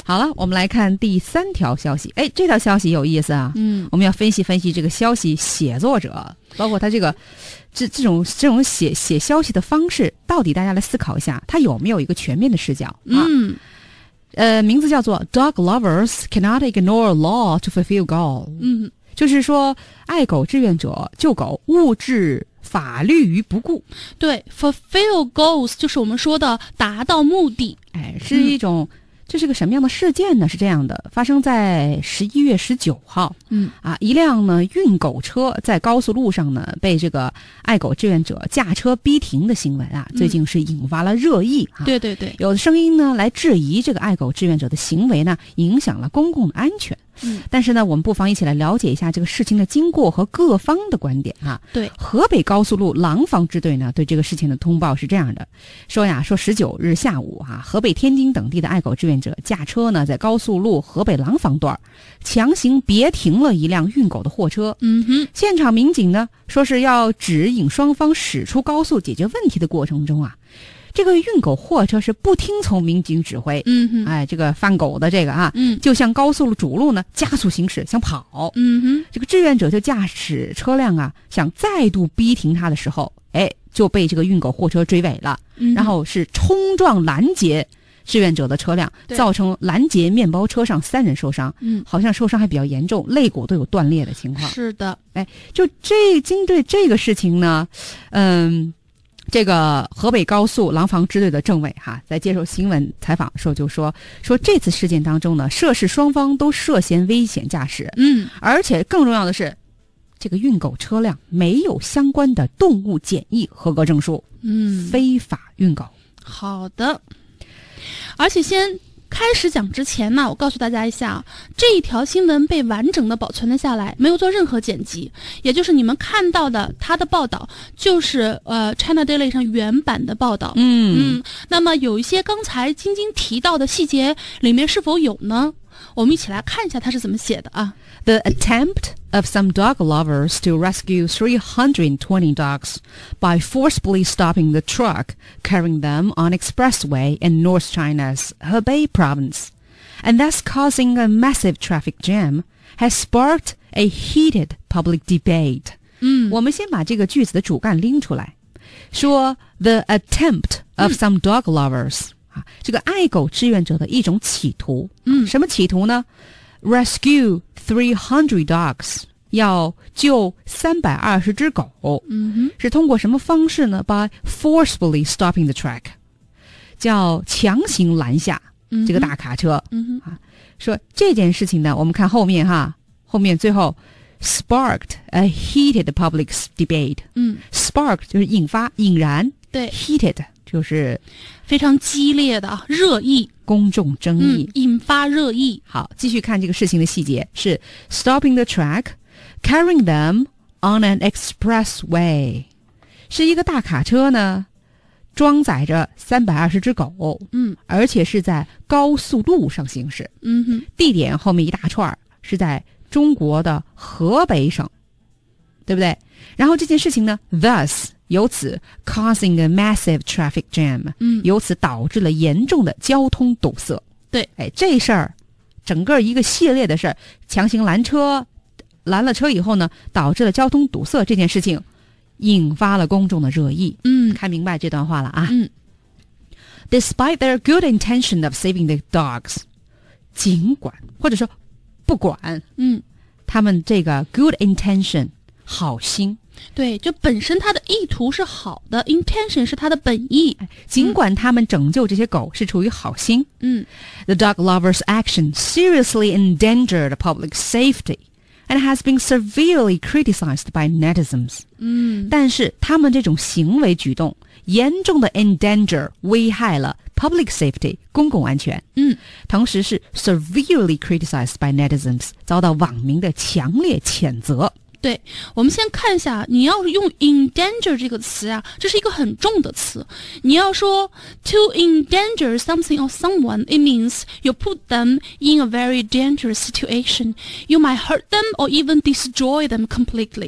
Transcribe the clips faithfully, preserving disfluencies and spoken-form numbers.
好了，我们来看第三条消息。哎，这条消息有意思啊。 嗯， 我们要分析分析这个消息写作者，包括他这个这这种这种写写消息的方式，到底大家来思考一下，他有没有一个全面的视角啊？ 嗯， 呃，名字叫做 Dog lovers cannot ignore law to fulfill goal。 嗯， 就是说，爱狗志愿者救狗勿置法律于不顾。 对 ，fulfill goals 就是我们说的达到目的。 哎，是一种。嗯，这是个什么样的事件呢？是这样的，发生在十一月十九号。 嗯啊，一辆呢运狗车在高速路上呢被这个爱狗志愿者驾车逼停的新闻啊，最近是引发了热议啊。 对对对， 有的声音呢来质疑这个爱狗志愿者的行为呢影响了公共的安全。 嗯， 但是呢，我们不妨一起来了解一下这个事情的经过和各方的观点啊。 对， 河北高速路廊坊支队呢对这个事情的通报是这样的，说呀，说十九日下午啊，河北、天津等地的爱狗志愿者驾车呢在高速路河北廊坊段强行别停了一辆运狗的货车。 嗯哼， 现场民警呢说是要指引双方驶出高速解决问题的过程中啊，这个运狗货车是不听从民警指挥， 嗯哼， 哎，这个翻狗的这个啊， 嗯， 就向高速路主路呢加速行驶，想跑， 嗯哼， 这个志愿者就驾驶车辆啊，想再度逼停他的时候，哎，就被这个运狗货车追尾了， 嗯， 然后是冲撞拦截志愿者的车辆，造成拦截面包车上三人受伤， 嗯， 好像受伤还比较严重，肋骨都有断裂的情况。 是的， 哎，就这针对这个事情呢，嗯。这个河北高速廊坊支队的政委哈，在接受新闻采访的时候就说说这次事件当中呢，涉事双方都涉嫌危险驾驶， 嗯， 而且更重要的是，这个运狗车辆没有相关的动物检疫合格证书， 嗯， 非法运狗。 好的，而且先。开始讲之前呢，我告诉大家一下，这一条新闻被完整的保存了下来，没有做任何剪辑，也就是你们看到的它的报道，就是呃 China Daily 上原版的报道。 嗯嗯，那么有一些刚才晶晶提到的细节里面是否有呢？我们一起来看一下它是怎么写的啊。 The attempt of some dog lovers to rescue three hundred twenty dogs by forcibly stopping the truck carrying them on expressway in North China's Hebei province, and thus causing a massive traffic jam, has sparked a heated public debate. 嗯， 我们先把这个句子的主干拎出来，说 the attempt of some dog lovers、嗯、啊，这个爱狗志愿者的一种企图。 嗯， 什么企图呢？Rescue three hundred dogs， 要救三百二十只狗。 嗯哼， 是通过什么方式呢？ By forcibly stopping the track， 叫强行拦下这个大卡车。 嗯哼， 啊，说这件事情呢，我们看后面哈，后面最后 sparked a heated public debate。 嗯 ，spark 就是引发、引燃， 对 ，heated 就是非常激烈的啊，热议。 公众争议、 嗯、引发热议。 好，继续看这个事情的细节，是 stopping the track, carrying them on an expressway， 是一个大卡车呢，装载着三百二十只狗， 嗯， 而且是在高速路上行驶， 嗯哼， 地点后面一大串是在中国的河北省，对不对？然后这件事情呢 ，thus。由此 causing a massive traffic jam， 嗯， 由此导致了严重的交通堵塞。 对， 哎，这事儿，整个一个系列的事儿，强行拦车，拦了车以后呢，导致了交通堵塞这件事情，引发了公众的热议。 嗯， 看明白这段话了啊。 嗯 ，Despite their good intention of saving the dogs， 尽管或者说不管， 嗯， 他们这个 good intention 好心。 对，就本身他的意图是好的 ，intention 是他的本意。 尽管他们拯救这些狗是出于好心， 嗯 ，the dog lovers' action seriously endangered public safety and has been severely criticized by netizens。 嗯， 但是他们这种行为举动严重的 endanger 危害了 public safety 公共安全。 嗯， 同时是 severely criticized by netizens 遭到网民的强烈谴责。 对，我们先看一下，你要用 endanger 这个词啊，这是一个很重的词。你要说 to endanger something or someone, it means you put them in a very dangerous situation. You might hurt them or even destroy them completely.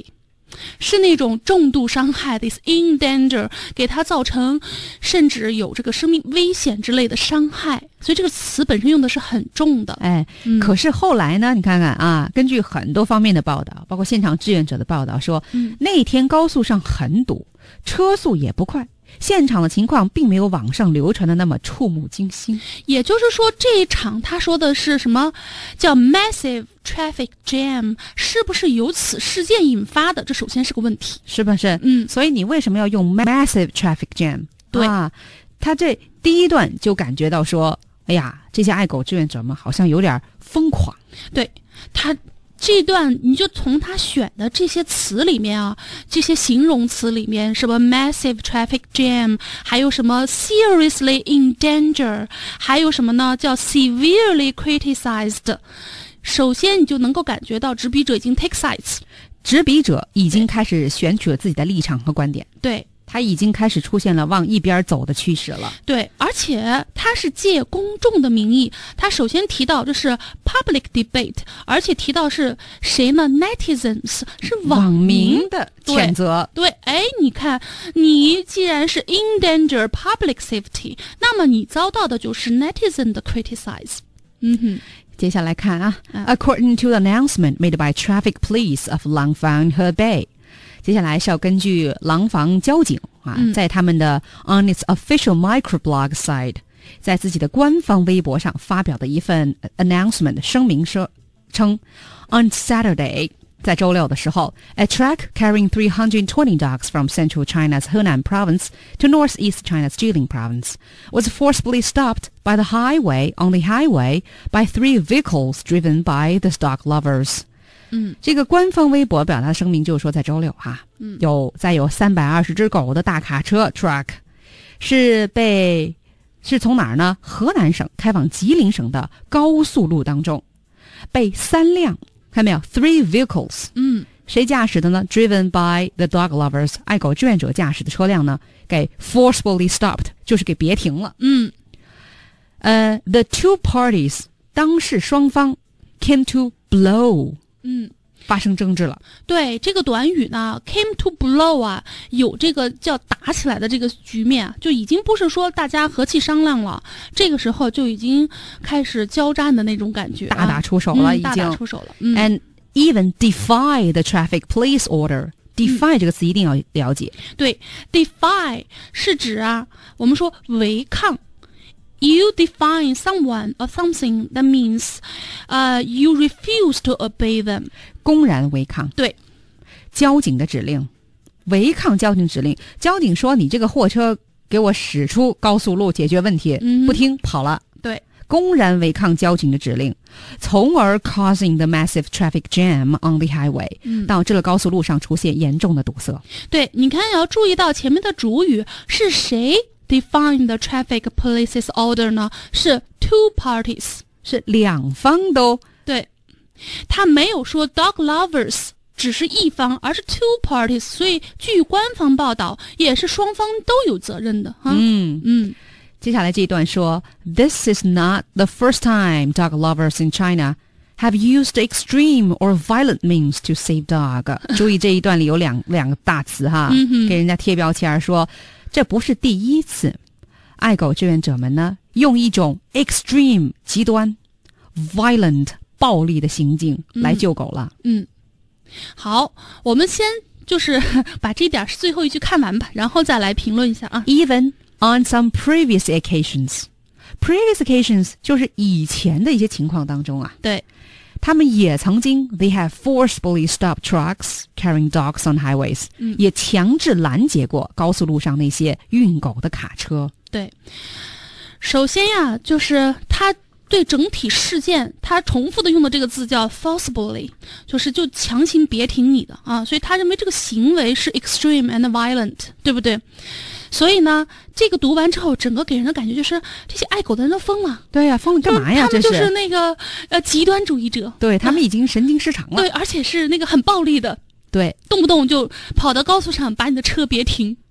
是那种重度伤害的 is in danger， 给他造成甚至有这个生命危险之类的伤害，所以这个词本身用的是很重的。 哎，嗯、可是后来呢，你看看啊，根据很多方面的报道，包括现场志愿者的报道说，嗯、那天高速上很堵，车速也不快，现场的情况并没有网上流传的那么触目惊心。 也就是说，这一场他说的是什么叫 massive traffic jam， 是不是由此事件引发的？这首先是个问题， 是不是？ 嗯， 所以你为什么要用 massive traffic jam？ 对啊，他这第一段就感觉到说，哎呀，这些爱狗志愿者们好像有点疯狂。 对，他这段你就从他选的这些词里面啊，这些形容词里面，什么 massive traffic jam， 还有什么 seriously in danger， 还有什么呢叫 severely criticized。首先你就能够感觉到执笔者已经 take sides， 执笔者已经开始选取了自己的立场和观点。 对， 他已经开始出现了往一边走的趋势了。 对，而且他是借公众的名义，他首先提到这是 public debate， 而且提到是谁呢 netizens， 是网民的谴责。 对，哎，你看，你既然是 in danger public safety， 那么你遭到的就是 netizen 的 criticize。嗯哼。 接下来看啊、uh, According to the announcement made by traffic police of Langfang Hebei， 接下来是要根据廊坊交警啊、嗯，在他们的 on its official microblog site， 在自己的官方微博上发表的一份 announcement 声明说称 on Saturday， 在周六的时候 a truck carrying three hundred twenty dogs from central China's Henan province to northeast China's Jilin province was forcibly stopped by the highway on the highway by three vehicles driven by the dog lovers。 嗯， 这个官方微博表达声明就是说，在周六哈，嗯，有再有三百二十只狗的大卡车 truck 是被是从哪儿呢？河南省开往吉林省的高速路当中被三辆，看没有 ？Three vehicles， 嗯，谁驾驶的呢 ？Driven by the dog lovers， 爱狗志愿者驾驶的车辆呢，给 forcibly stopped， 就是给别停了。 嗯， 呃、uh, ，the two parties 当事双方 came to blow。 嗯， 发生争执了。 对，这个短语呢 came to blow 啊，有这个叫打起来的这个局面，就已经不是说大家和气商量了，这个时候就已经开始交战的那种感觉、啊、 大打出手了、嗯、已经大打出手了、嗯、 and even defy the traffic police order。 defy、嗯、这个词一定要了解。 对， defy 是指啊，我们说违抗。You define someone or something, that means, uh, you refuse to obey them. 公然违抗。 对， 交警的指令，违抗交警指令。交警说你这个货车给我驶出高速路解决问题，嗯、不听跑了。 对， 公然违抗交警的指令，从而 causing the massive traffic jam on the highway，、嗯、导致了高速路上出现严重的堵塞。 对，你看要注意到前面的主语是谁define the traffic police's order 呢？是 two parties， 是两方都对，他没有说 dog lovers 只是一方，而是 two parties， 所以据官方报道也是双方都有责任的哈。 嗯嗯， 接下来这一段说 This is not the first time dog lovers in China have used extreme or violent means to save dog。 注意这一段里有两两个大词哈、 嗯、 给人家贴标签说这不是第一次，爱狗志愿者们呢用一种 extreme 极端 violent 暴力的行径来救狗了。 嗯，嗯好，我们先就是把这点最后一句看完吧，然后再来评论一下啊。 Even on some previous occasions， previous occasions 就是以前的一些情况当中啊， 对。 他们也曾经 they have forcibly stopped trucks carrying dogs on highways、嗯、也强制拦截过高速路上那些运狗的卡车。 对，首先呀，就是他对整体事件他重复的用的这个字叫 forcibly， 就是就强行别停你的啊，所以他认为这个行为是 extreme and violent， 对不对？所以呢，这个读完之后，整个给人的感觉就是这些爱狗的人都疯了。 对呀、啊，疯了干嘛呀？ 他们就是那个呃极端主义者。 对，他们已经神经失常了。 对，而且是那个很暴力的。 对， 动不动就跑到高速上把你的车别停。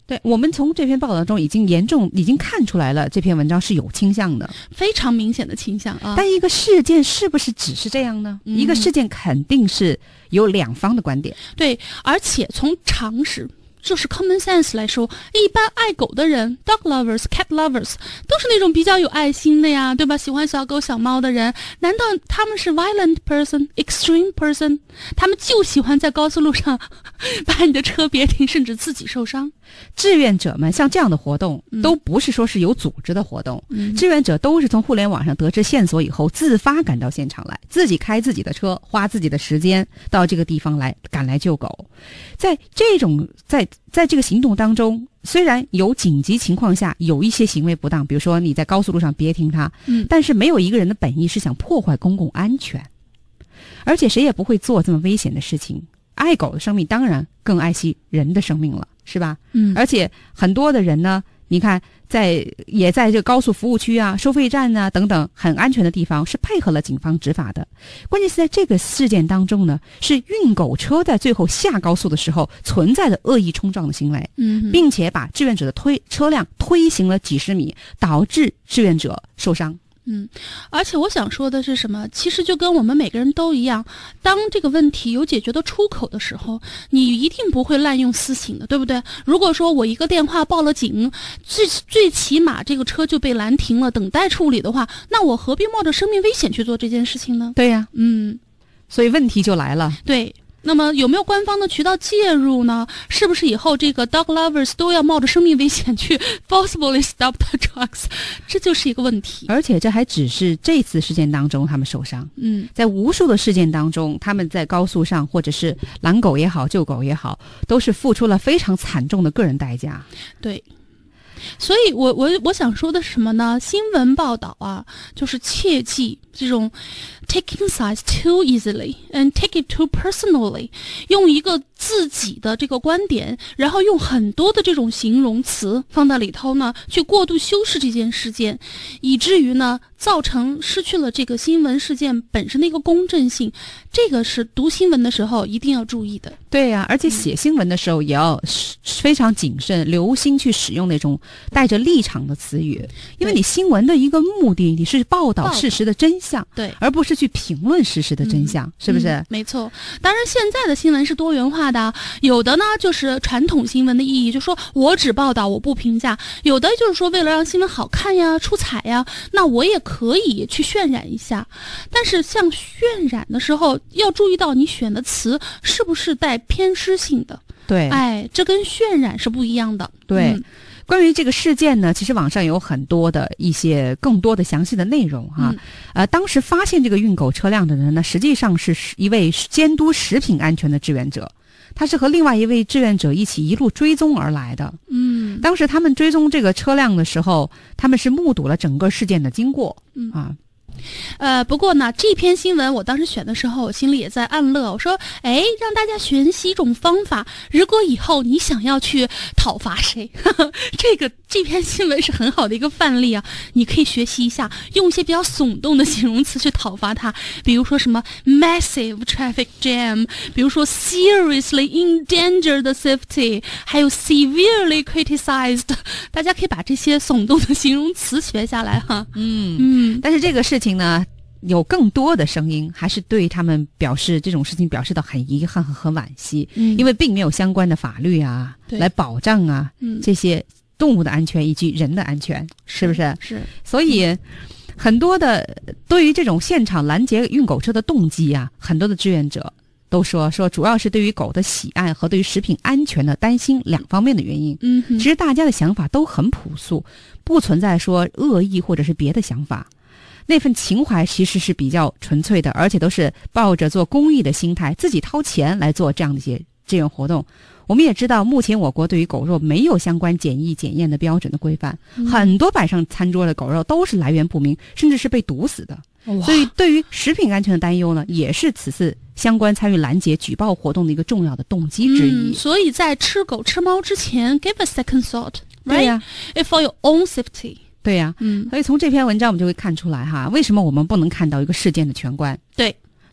对，我们从这篇报道中已经严重已经看出来了，这篇文章是有倾向的， 非常明显的倾向啊。 但一个事件是不是只是这样呢？嗯、一个事件肯定是有两方的观点。 对，而且从常识。就是 common sense 来说，一般爱狗的人 dog lovers cat lovers 都是那种比较有爱心的呀，对吧？喜欢小狗小猫的人，难道他们是 violent person extreme person？ 他们就喜欢在高速路上把你的车别停，甚至自己受伤？ 志愿者们像这样的活动、嗯、都不是说是有组织的活动、嗯、志愿者都是从互联网上得知线索以后自发赶到现场来，自己开自己的车，花自己的时间到这个地方来赶来救狗。在这种在在这个行动当中，虽然有紧急情况下有一些行为不当，比如说你在高速路上别停它、嗯、但是没有一个人的本意是想破坏公共安全，而且谁也不会做这么危险的事情。爱狗的生命当然更爱惜人的生命了，是吧？嗯，而且很多的人呢，你看在也在这个高速服务区啊、收费站啊等等很安全的地方是配合了警方执法的。关键是在这个事件当中呢，是运狗车在最后下高速的时候存在的恶意冲撞的行为，嗯，并且把志愿者的推车辆推行了几十米，导致志愿者受伤。 嗯，而且我想说的是什么？其实就跟我们每个人都一样，当这个问题有解决的出口的时候，你一定不会滥用私刑的，对不对？如果说我一个电话报了警，最最起码这个车就被拦停了，等待处理的话，那我何必冒着生命危险去做这件事情呢？ 对呀， 嗯， 所以问题就来了。 对。那么有没有官方的渠道介入呢？是不是以后这个 dog lovers 都要冒着生命危险去 forcibly stop the trucks？ 这就是一个问题。 而且这还只是这次事件当中他们受伤， 嗯， 在无数的事件当中，他们在高速上或者是拦狗也好、救狗也好，都是付出了非常惨重的个人代价。 对。所以我我我想说的是什么呢？新闻报道啊，就是切记这种 taking sides too easily and take it too personally， 用一个自己的这个观点，然后用很多的这种形容词放在里头呢，去过度修饰这件事件，以至于呢造成失去了这个新闻事件本身的一个公正性。这个是读新闻的时候一定要注意的。 对呀、啊，而且写新闻的时候也要非常谨慎，留心去使用那种带着立场的词语，因为你新闻的一个目的，你是报道事实的真相， 对， 而不是去评论事实的真相，嗯、是不是、嗯？ 没错。当然，现在的新闻是多元化的，有的呢就是传统新闻的意义，就是说我只报道，我不评价；有的就是说为了让新闻好看呀、出彩呀，那我也可以去渲染一下。但是像渲染的时候，要注意到你选的词是不是带偏失性的。 对， 哎，这跟渲染是不一样的。 对。 嗯， 关于这个事件呢，其实网上有很多的一些更多的详细的内容哈、嗯。呃，当时发现这个运狗车辆的人呢，实际上是一位监督食品安全的志愿者，他是和另外一位志愿者一起一路追踪而来的。 嗯， 当时他们追踪这个车辆的时候，他们是目睹了整个事件的经过。嗯啊。 呃，不过呢，这篇新闻我当时选的时候，我心里也在暗乐。我说，哎，让大家学习一种方法，如果以后你想要去讨伐谁，呵呵，这个这篇新闻是很好的一个范例啊。你可以学习一下，用一些比较耸动的形容词去讨伐它，比如说什么 massive traffic jam， 比如说 seriously endanger the safety， 还有 severely criticized。大家可以把这些耸动的形容词学下来哈。 嗯嗯，但是这个事情呢，有更多的声音还是对他们表示这种事情表示到很遗憾和很惋惜、嗯、因为并没有相关的法律啊来保障啊、嗯、这些动物的安全以及人的安全，是不是？ 是。 所以、嗯、很多的对于这种现场拦截运狗车的动机啊，很多的志愿者都说说主要是对于狗的喜爱和对于食品安全的担心两方面的原因。 嗯， 其实大家的想法都很朴素，不存在说恶意或者是别的想法。那份情怀其实是比较纯粹的，而且都是抱着做公益的心态，自己掏钱来做这样的一些志愿活动。我们也知道，目前我国对于狗肉没有相关检疫检验的标准的规范、嗯、很多摆上餐桌的狗肉都是来源不明，甚至是被毒死的。所以对于食品安全的担忧呢，也是此次相关参与拦截举报活动的一个重要的动机之一、 嗯、所以在吃狗吃猫之前 give a second thought, right? 对呀、 啊、for your own safety。 对呀、啊，嗯，所以从这篇文章我们就会看出来哈，为什么我们不能看到一个事件的全观？ 对，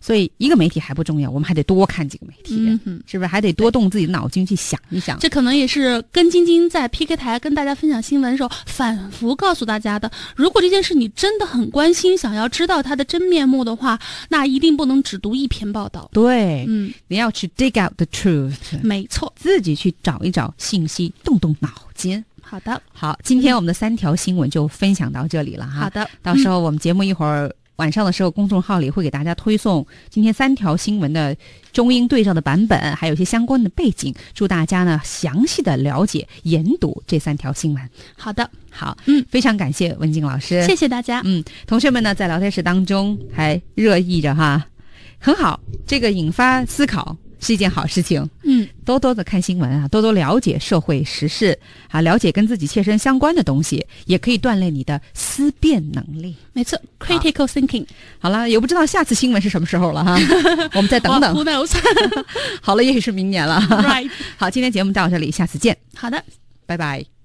所以一个媒体还不重要，我们还得多看几个媒体， 嗯哼， 是不是？还得多动自己的脑筋去想一想。 这可能也是跟晶晶在 P K 台跟大家分享新闻的时候反复告诉大家的。如果这件事你真的很关心，想要知道它的真面目的话，那一定不能只读一篇报道。 对， 嗯， 你要去 dig out the truth， 没错， 自己去找一找信息，动动脑筋。 好的， 好，今天我们的三条新闻就分享到这里了哈。 好的， 到时候我们节目一会儿。晚上的时候，公众号里会给大家推送今天三条新闻的中英对照的版本，还有一些相关的背景，祝大家呢详细的了解研读这三条新闻。 好的， 好， 嗯， 非常感谢文静老师， 谢谢大家。 嗯，同学们呢在聊天室当中还热议着哈，很好，这个引发思考是一件好事情。 嗯， 多多的看新闻啊，多多了解社会时事啊，了解跟自己切身相关的东西，也可以锻炼你的思辨能力。 没错 ，critical thinking。 好了，也不知道下次新闻是什么时候了哈，我们再等等。 Who knows？ 好了，也许是明年了。 Right。 好，今天节目到这里，下次见。 好的， 拜拜。